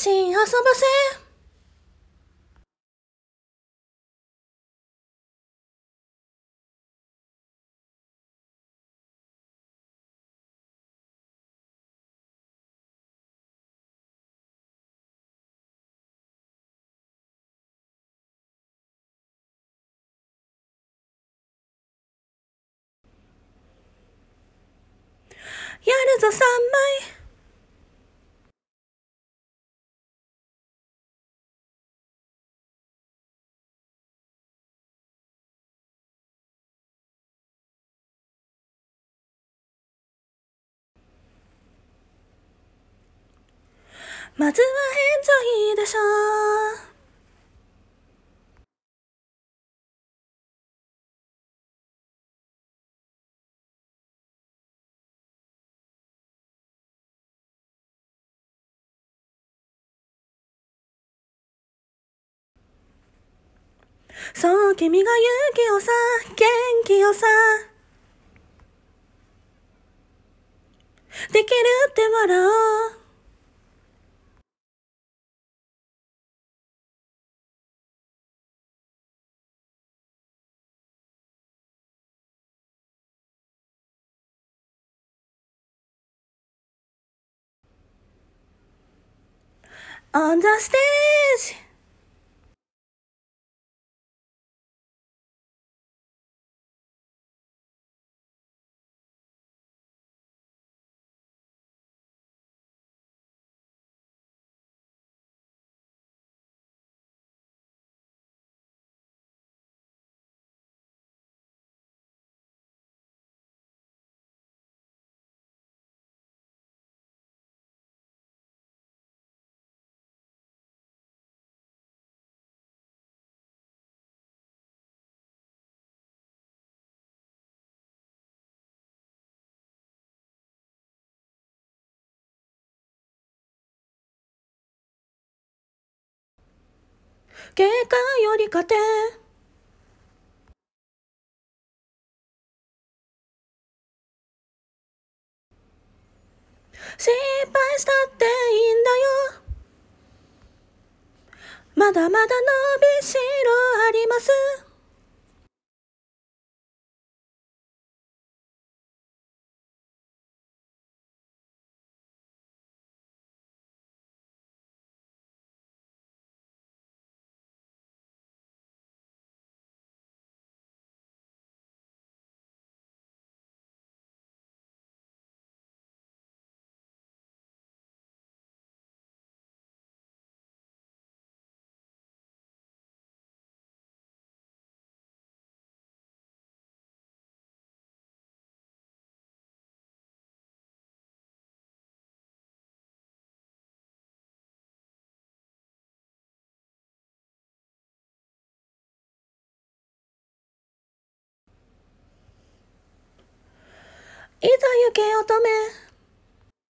心遊ばせ。やるぞ3枚。まずはエンジョイでしょ。そう君が勇気をさ、元気をさ、できるって笑おう。On the stage。結果より勝て。失敗したっていいんだよ。まだまだ伸びしろあります。いざ行け乙女。